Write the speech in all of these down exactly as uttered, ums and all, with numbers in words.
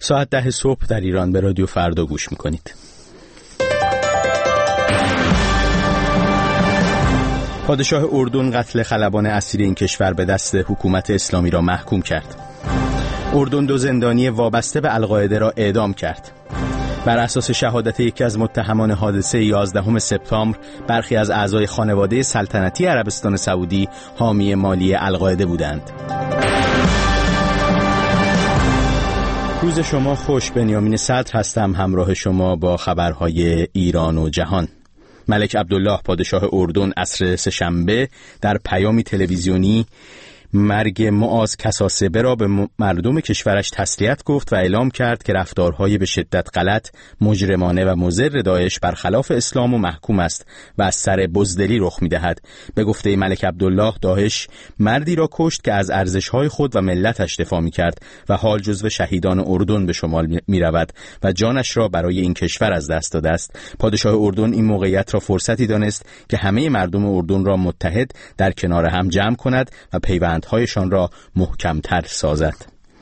ساعت ده صبح در ایران به رادیو فردا گوش میکنید. پادشاه اردن قتل خلبان اسیر این کشور به دست حکومت اسلامی را محکوم کرد. اردن دو زندانی وابسته به القاعده را اعدام کرد. بر اساس شهادت یکی از متهمان حادثه یازدهم سپتامبر، برخی از اعضای خانواده سلطنتی عربستان سعودی حامی مالی القاعده بودند. روز شما خوش. بنیامین صدر هستم، همراه شما با خبرهای ایران و جهان. ملک عبدالله پادشاه اردن عصر سه‌شنبه در پیامی تلویزیونی مرگ معاذ کساسبه را به مردم کشورش تسلیت گفت و اعلام کرد که رفتارهای به شدت غلط، مجرمانه و مضر داعش برخلاف اسلام و محکوم است و از سر بزدلی رخ می‌دهد. به گفته ملک عبدالله، داعش مردی را کشت که از ارزش‌های خود و ملتش دفاع می‌کرد و حال جزو شهیدان اردن به شمار می‌رود و جانش را برای این کشور از دست داده است. پادشاه اردن این موقعیت را فرصتی دانست که همه مردم اردن را متحد در کنار هم جمع کند و پیوند هایشان را محکمتر سازد.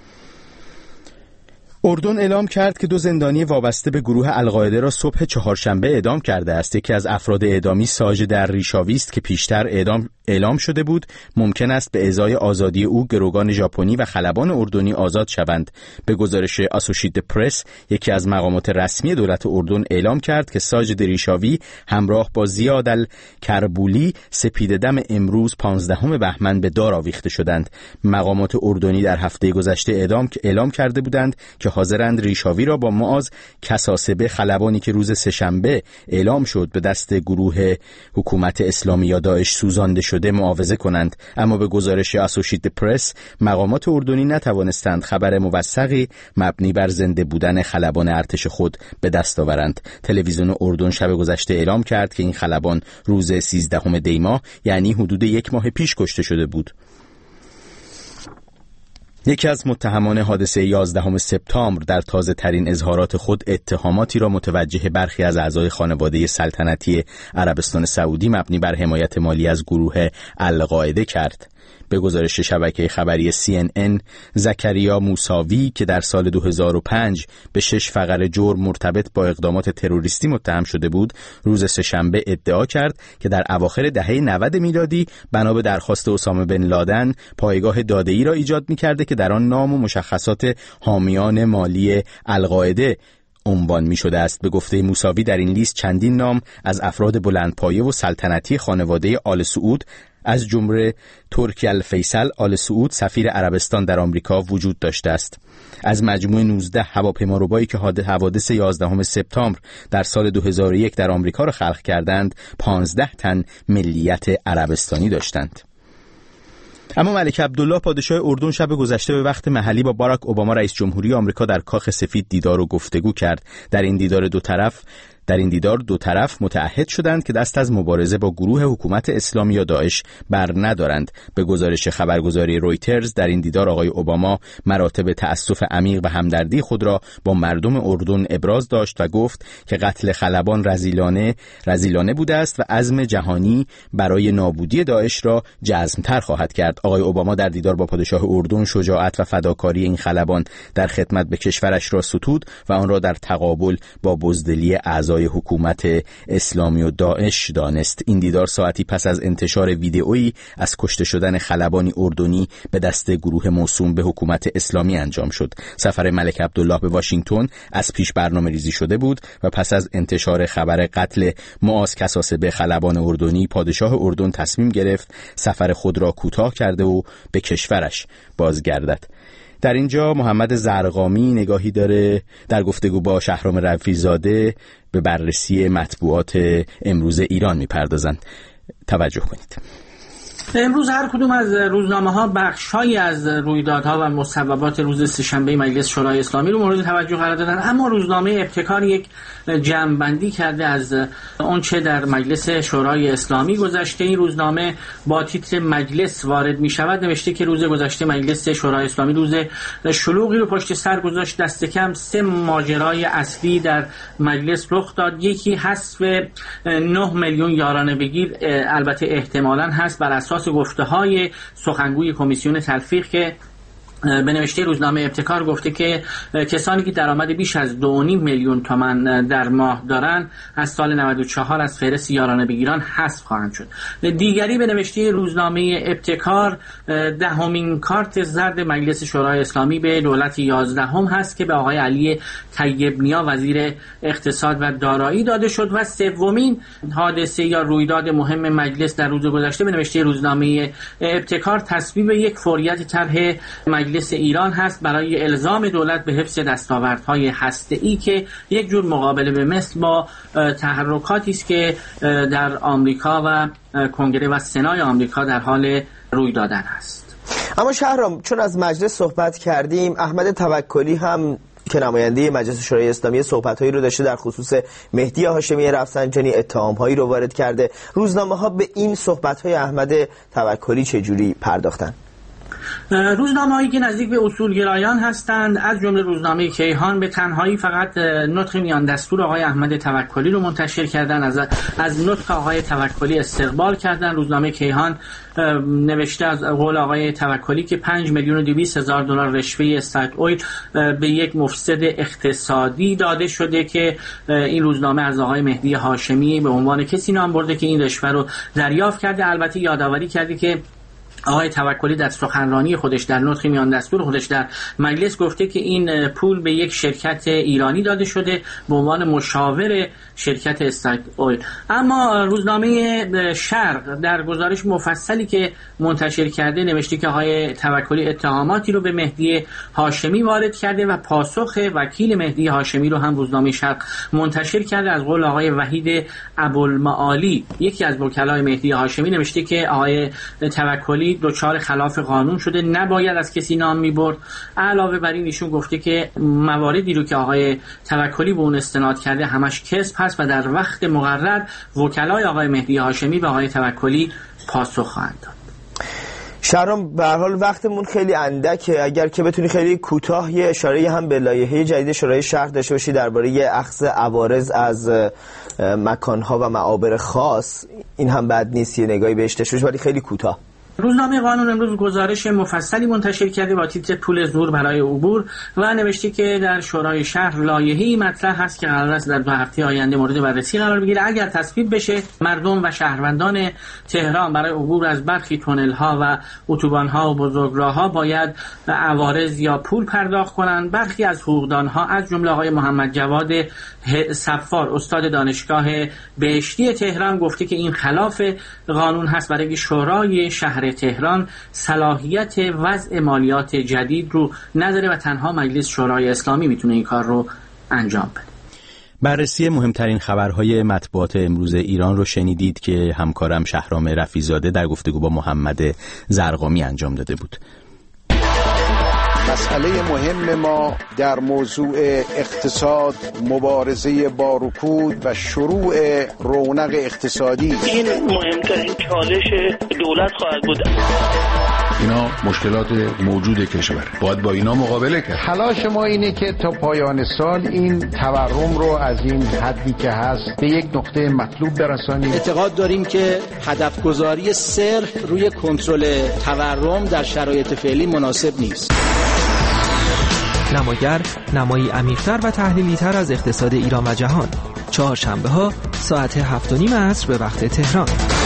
اردن اعلام کرد که دو زندانی وابسته به گروه القاعده را صبح چهارشنبه اعدام کرده است. یکی از افراد اعدامی ساجد در ریشاوی است که پیشتر اعدام اعلام شده بود. ممکن است به ازای آزادی او گروگان ژاپنی و خلبان اردنی آزاد شوند. به گزارش اسوشییتد پرس، یکی از مقامات رسمی دولت اردن اعلام کرد که ساجد ریشاوی همراه با زیاد الکربولی سپیده‌دم امروز پانزدهم بهمن به دار آویخته شدند. مقامات اردنی در هفته گذشته اعدام اعلام کرده بودند که حاضرند ریشاوی را با معاذ کساسبه، خلبانی که روز سه‌شنبه اعلام شد به دست گروه حکومت اسلامی یا داعش سوزانده شده، معاوضه کنند. اما به گزارش اسوشییتد پرس، مقامات اردنی نتوانستند خبر موثقی مبنی بر زنده بودن خلبان ارتش خود به دست آورند. تلویزیون اردن شب گذشته اعلام کرد که این خلبان روز سیزدهم دی ماه، یعنی حدود یک ماه پیش کشته شده بود. یکی از متهمان حادثه یازدهم سپتامبر در تازه ترین اظهارات خود اتهاماتی را متوجه برخی از اعضای خانواده سلطنتی عربستان سعودی مبنی بر حمایت مالی از گروه القاعده کرد. به گزارش شبکه خبری سی ان ان، زکریا موساوی که در سال دو هزار و پنج به شش فقره جرم مرتبط با اقدامات تروریستی متهم شده بود، روز سه‌شنبه ادعا کرد که در اواخر دهه نود میلادی بنا به درخواست اسامه بن لادن پایگاه داده‌ای را ایجاد می‌کرده که در آن نام و مشخصات حامیان مالی القاعده عنوان می شده است. به گفته موساوی، در این لیست چندین نام از افراد بلندپایه و سلطنتی خانواده آل سعود از جمله ترکی الفیصل آل سعود سفیر عربستان در آمریکا وجود داشته است. از مجموع نوزده هواپیماربایی که حوادث یازدهم سپتامبر در سال دو هزار و یک در آمریکا را خلق کردند، پانزده تن ملیت عربستانی داشتند. اما ملک عبدالله پادشاه اردن شب گذشته به وقت محلی با باراک اوباما رئیس جمهوری آمریکا در کاخ سفید دیدار و گفتگو کرد. در این دیدار دو طرف در این دیدار دو طرف متعهد شدند که دست از مبارزه با گروه حکومت اسلامی یا داعش بر ندارند. به گزارش خبرگزاری رویترز، در این دیدار آقای اوباما مراتب تأسف عمیق و همدردی خود را با مردم اردن ابراز داشت و گفت که قتل خلبان رذیلانه رذیلانه بوده است و عزم جهانی برای نابودی داعش را جزم‌تر خواهد کرد. آقای اوباما در دیدار با پادشاه اردن شجاعت و فداکاری این خلبان در خدمت به کشورش را ستود و آن را در تقابل با بزدلی اعضای حکومت اسلامی و داعش دانست. این دیدار ساعتی پس از انتشار ویدئویی از کشته شدن خلبانی اردنی به دست گروه موسوم به حکومت اسلامی انجام شد. سفر ملک عبدالله به واشنگتن از پیش برنامه ریزی شده بود و پس از انتشار خبر قتل معاذ کساسبه خلبان اردنی، پادشاه اردن تصمیم گرفت سفر خود را کوتاه کرده و به کشورش بازگردد. در اینجا محمد زرقامی نگاهی داره در گفتگو با شهرام رفیع‌زاده به بررسی مطبوعات امروز ایران میپردازند. توجه کنید. امروز هر کدوم از روزنامه‌ها بخش‌هایی از رویدادها و مصوبات روز سه‌شنبه مجلس شورای اسلامی رو مورد توجه قرار دادن، اما روزنامه ابتکار یک جمع‌بندی کرده از آنچه در مجلس شورای اسلامی گذشته. این روزنامه با تیتر مجلس وارد می‌شود نوشته که روز گذشته مجلس شورای اسلامی روز شلوغی رو پشت سر گذاشت. دست کم سه ماجرای اصلی در مجلس رخ داد. یکی حذف نه میلیون یارانه بگیر، البته احتمالاً هست بر اساس گفته‌های سخنگوی کمیسیون تلفیق که به نوشته روزنامه ابتکار گفته که کسانی که درآمد بیش از دو و نیم میلیون تومان در ماه دارند از سال نود و چهار از فهرست یارانه بگیران حذف خواهند شد. دیگری به نوشته روزنامه ابتکار دهمین کارت زرد مجلس شورای اسلامی به دولت یازدهم هست که به آقای علی طیب نیا وزیر اقتصاد و دارایی داده شد و سومین حادثه یا رویداد مهم مجلس در روز گذشته به نوشته روزنامه ابتکار تصویب یک فوریت طرح مجلس ایران هست برای الزام دولت به حفظ دستاوردهای هسته‌ای که یک جور مقابله به مثل با تحرکاتی است که در آمریکا و کنگره و سنای آمریکا در حال روی دادن است. اما شهرام، چون از مجلس صحبت کردیم، احمد توکلی هم که نماینده مجلس شورای اسلامی صحبت‌هایی رو داشته در خصوص مهدی هاشمی رفسنجانی، اتهام‌هایی رو وارد کرده. روزنامه‌ها به این صحبت‌های احمد توکلی چجوری پرداختن؟ روزنامه‌هایی که نزدیک به اصولگرایان هستند از جمله روزنامه کیهان به تنهایی فقط نطق میان دستور آقای احمد توکلی رو منتشر کردن، از از نطق آقای توکلی استقبال کردن. روزنامه کیهان نوشته از قول آقای توکلی که پنج میلیون و دویست هزار دلار رشوه استارت اویل به یک مفسد اقتصادی داده شده که این روزنامه از آقای مهدی هاشمی به عنوان کسی نام برده که این رشوه رو دریافت کرده. البته یادآوری کرده که آقای توکلی در سخنرانی خودش در نطق میان دستور خودش در مجلس گفته که این پول به یک شرکت ایرانی داده شده به عنوان مشاور شرکت استارت اویل. اما روزنامه شرق در گزارش مفصلی که منتشر کرده نوشته که آقای توکلی اتهاماتی رو به مهدی هاشمی وارد کرده و پاسخ وکیل مهدی هاشمی رو هم روزنامه شرق منتشر کرده. از قول آقای وحید ابوالمعالی یکی از وکلای مهدی هاشمی نوشته که آقای توکلی دچار خلاف قانون شده، نباید از کسی نام میبرد. علاوه بر این ایشون گفته که مواردی رو که آقای توکلی به اون استناد کرده همش کذب هست و در وقت مقرر وکلای آقای مهدی هاشمی به آقای توکلی پاسخ خواهند داد. شهرام، به هر حال وقتمون خیلی اندکه، اگر که بتونی خیلی کوتاه یه اشاره هم به لایحه جدید شورای شهر داشته باشی درباره اخذ عوارض از مکانها و معابر خاص، این هم بد نیست یه نگاهی بهش داشته باشی، ولی خیلی کوتاه. روزنامه قانون امروز گزارش مفصلی منتشر کرده با تیتر پول زور برای عبور و نوشته که در شورای شهر لایحه‌ای مطرح هست که قرار است در دو هفته آینده مورد بررسی قرار بگیره. اگر تصویب بشه مردم و شهروندان تهران برای عبور از برخی تونل‌ها و اتوبان‌ها و بزرگراه‌ها باید عوارض یا پول پرداخت کنند. برخی از حقوقدان‌ها از جمله آقای محمد جواد صفار استاد دانشگاه بهشتی تهران گفته که این خلاف قانون هست، برای شورای شهر تهران صلاحیت وضع مالیات جدید رو نداره و تنها مجلس شورای اسلامی میتونه این کار رو انجام بده. بررسی مهمترین خبرهای مطبوعات امروز ایران رو شنیدید که همکارم شهرام رفیع‌زاده در گفتگو با محمد زرقامی انجام داده بود. مسئله مهم ما در موضوع اقتصاد، مبارزه با رکود و شروع رونق اقتصادی، این مهمترین چالش دولت خواهد بود. اینا مشکلات موجود کشور، باید با اینا مقابله کرد. تلاش ما اینه که تا پایان سال این تورم رو از این حدی که هست به یک نقطه مطلوب برسانیم. اعتقاد داریم که هدف گذاری صرف روی کنترل تورم در شرایط فعلی مناسب نیست. نماگر نمایی عمیق‌تر و تحلیلی‌تر از اقتصاد ایران و جهان، چهارشنبه ها ساعت هفت و نیم عصر به وقت تهران.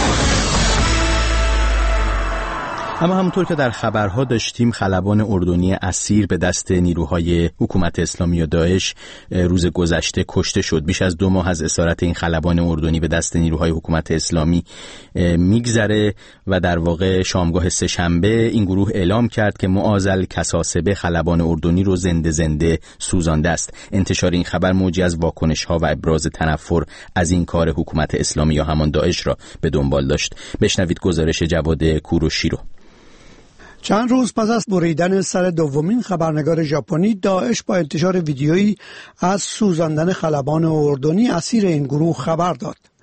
اما همونطور که در خبرها داشتیم، خلبان اردنی اسیر به دست نیروهای حکومت اسلامی و داعش روز گذشته کشته شد. بیش از دو ماه از اسارت این خلبان اردنی به دست نیروهای حکومت اسلامی میگذره و در واقع شامگاه سه‌شنبه این گروه اعلام کرد که معاذ کساسبه خلبان اردنی رو زنده زنده سوزانده است. انتشار این خبر موجی از واکنش‌ها و ابراز تنفر از این کار حکومت اسلامی یا همان داعش را به دنبال داشت. بشنوید گزارش جواد کوروشی رو. چند روز پس از بریدن سر دومین خبرنگار ژاپنی، داعش با انتشار ویدیویی از سوزاندن خلبان اردنی اسیر این گروه خبر داد.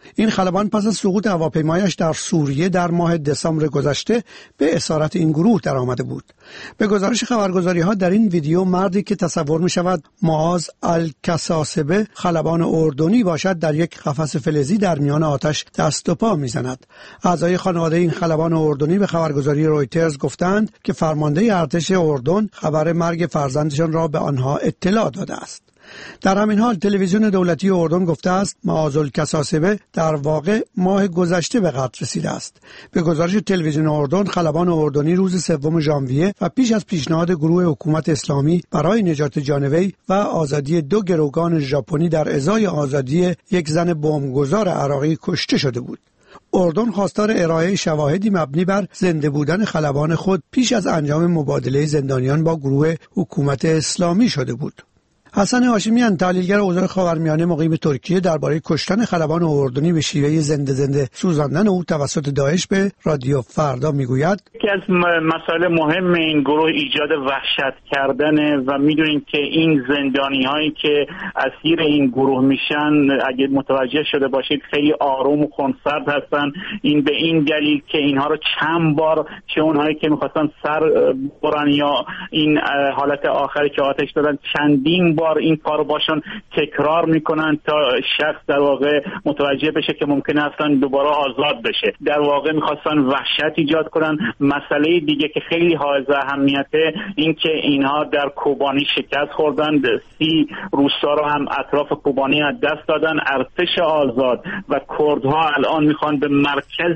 این خلبان پس از سقوط هواپیمایش در سوریه در ماه دسامبر گذشته به اسارت این گروه در آمده بود. به گزارش خبرگزاری‌ها در این ویدیو مردی که تصور می‌شود معاذ الکساسبه خلبان اردنی باشد در یک قفس فلزی در میان آتش دست و پا می‌زند. اعضای خانواده این خلبان اردنی به خبرگزاری رویترز گفتند که فرمانده ارتش اردن خبر مرگ فرزندشان را به آنها اطلاع داده است. در همین حال تلویزیون دولتی اردن گفته است معاذ الکساسبه در واقع ماه گذشته به قتل رسیده است. به گزارش تلویزیون اردن خلبان اردنی روز سوم ژانویه و پیش از پیشنهاد گروه حکومت اسلامی برای نجات جان وی و آزادی دو گروگان ژاپنی در ازای آزادی یک زن بمبگذار عراقی کشته شده بود. اردن خواستار ارائه شواهدی مبنی بر زنده بودن خلبان خود پیش از انجام مبادله زندانیان با گروه حکومت اسلامی شده بود. حسن هاشمیان تحلیلگر اوضاع خاورمیانه مقیم ترکیه درباره کشتن خلبان اردنی به شیوه زنده زنده سوزاندن او توسط داعش به رادیو فردا میگوید یکی از مسائل مهم این گروه ایجاد وحشت کردنه و میدونیم که این زندانی هایی که اسیر این گروه میشن اگه متوجه شده باشید خیلی آروم و خونسرد هستن. این به این دلیل که اینها رو چند بار چه اونهایی که میخواستن سر برن یا این حالت آخری که آتش دادن چندین بار این کارو باشون تکرار میکنن تا شخص در واقع متوجه بشه که ممکنه اصلا دوباره آزاد بشه. در واقع میخواستن وحشت ایجاد کنن. مسئله دیگه که خیلی حائز اهمیته این که اینها در کوبانی شکست خوردن، سی روستا رو هم اطراف کوبانی از دست دادن. ارتش آزاد و کردها الان میخوان به مرکز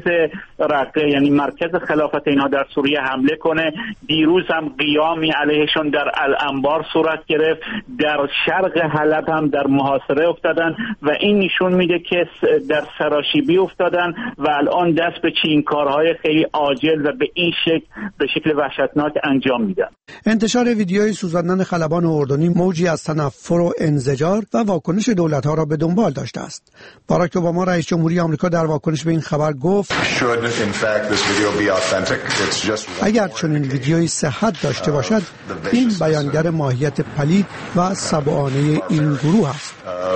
رقه یعنی مرکز خلافت اینها در سوریه حمله کنه. دیروز هم قیامی علیهشون در الانبار صورت گرفت. در شرق حلب هم در محاصره افتادن و این نشون میده که در سراشیبی افتادن و الان دست به چین کارهای خیلی عاجل و به این شکل به شکل وحشتناک انجام میدن. انتشار ویدیوی سوزاندن خلبان اردنی موجی از تنفر و انزجار و واکنش دولت‌ها را به دنبال داشته است. باراک اوباما رئیس جمهوری آمریکا در واکنش به این خبر گفت اگر چنین ویدیویی صحت داشته باشد این بیانگر ماهیت پلید و سبعانه این گروه است.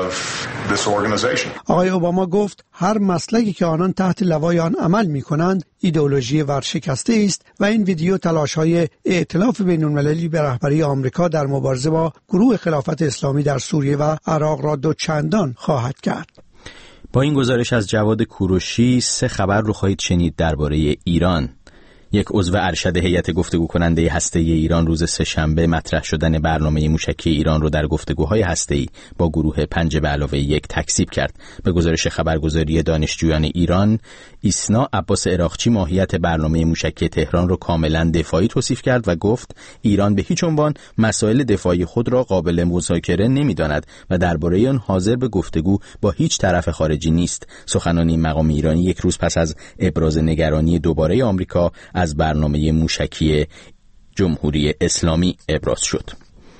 آقای اوباما گفت هر مسلکی که آنان تحت لوای آن عمل می کنند ایدئولوژی ورشکسته است و این ویدیو تلاش‌های ائتلاف بین‌المللی به رهبری آمریکا در مبارزه با گروه خلافت اسلامی در سوریه و عراق را دوچندان خواهد کرد. با این گزارش از جواد کوروشی سه خبر رو خواهید شنید درباره ایران. یک عضو ارشد هیئت گفتگو کننده هسته‌ای ایران روز سه‌شنبه مطرح شدن برنامه موشکی ایران رو در گفتگوهای هسته‌ای با گروه پنج به علاوه یک تکذیب کرد. به گزارش خبرگزاری دانشجویان ایران، ایسنا عباس عراقچی ماهیت برنامه موشکی تهران رو کاملا دفاعی توصیف کرد و گفت ایران به هیچ عنوان مسائل دفاعی خود را قابل مذاکره نمی‌داند و درباره آن حاضر به گفتگو با هیچ طرف خارجی نیست. سخنان این مقام ایرانی یک روز پس از ابراز نگرانی دوباره آمریکا از برنامه موشکی جمهوری اسلامی ابراز شد.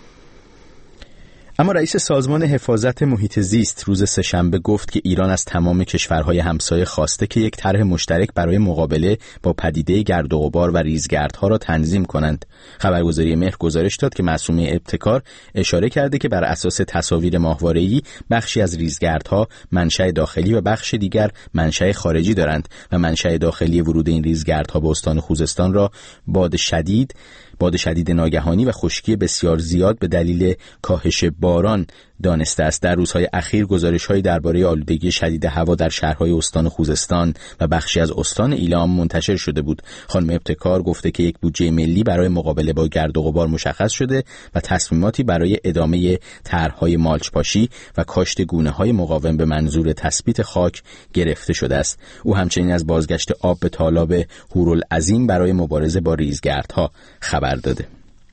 اما رئیس سازمان حفاظت محیط زیست روز سه‌شنبه گفت که ایران از تمام کشورهای همسایه خواسته که یک طرح مشترک برای مقابله با پدیده گرد و غبار و ریزگردها را تنظیم کنند. خبرگزاری مهر گزارش داد که معصومه ابتکار اشاره کرده که بر اساس تصاویر ماهواره‌ای بخشی از ریزگردها منشأ داخلی و بخش دیگر منشأ خارجی دارند و منشأ داخلی ورود این ریزگردها به استان خوزستان را باد شدید باد شدید ناگهانی و خشکی بسیار زیاد به دلیل کاهش باران دانسته است. در روزهای اخیر گزارش‌هایی درباره آلودگی شدید هوا در شهرهای استان خوزستان و بخشی از استان ایلام منتشر شده بود. خانم ابتکار گفته که یک بودجه ملی برای مقابله با گرد و غبار مشخص شده و تصمیماتی برای ادامه طرح‌های مالچ‌پاشی و کاشت گونه‌های مقاوم به منظور تثبیت خاک گرفته شده است. او همچنین از بازگشت آب به تالاب هورالعظیم برای مبارزه با ریزگردها خبر داده.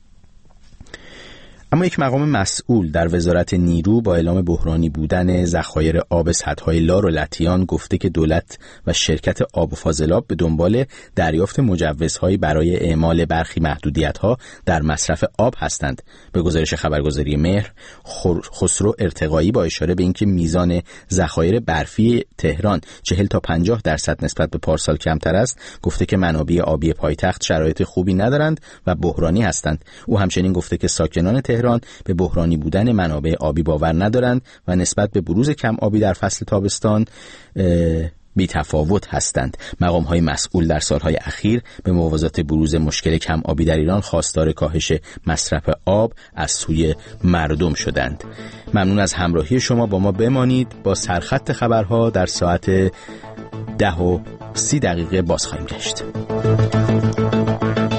اما یک مقام مسئول در وزارت نیرو با اعلام بحرانی بودن ذخایر آب سدهای لار و لطیان گفته که دولت و شرکت آب و فاضلاب به دنبال دریافت مجوزهایی برای اعمال برخی محدودیت‌ها در مصرف آب هستند. به گزارش خبرگزاری مهر، خسرو ارتقایی با اشاره به اینکه میزان ذخایر برفی تهران چهل تا پنجاه درصد نسبت به پارسال کمتر است، گفته که منابع آبی پایتخت شرایط خوبی ندارند و بحرانی هستند. او همچنین گفته که ساکنان تهران تهران به بحرانی بودن منابع آبی باور ندارند و نسبت به بروز کم آبی در فصل تابستان بی تفاوت هستند. مقام‌های مسئول در سالهای اخیر به موازات بروز مشکل کم آبی در ایران خواستار کاهش مصرف آب از سوی مردم شدند. ممنون از همراهی شما با ما. بمانید. با سرخط خبرها در ساعت ده و سی دقیقه باز خواهیم گشت.